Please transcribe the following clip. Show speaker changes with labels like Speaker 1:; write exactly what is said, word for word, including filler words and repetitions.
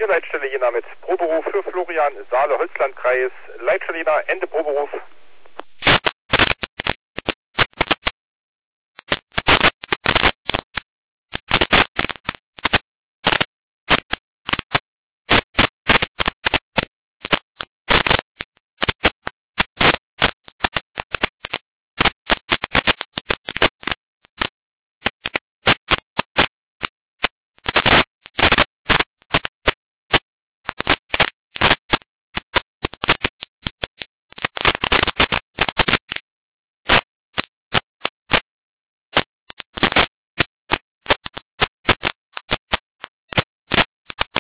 Speaker 1: Hier Leitstelle Jena mit Proberuf für Florian, Saale, Holzlandkreis. Leitstelle Jena, Ende Proberuf.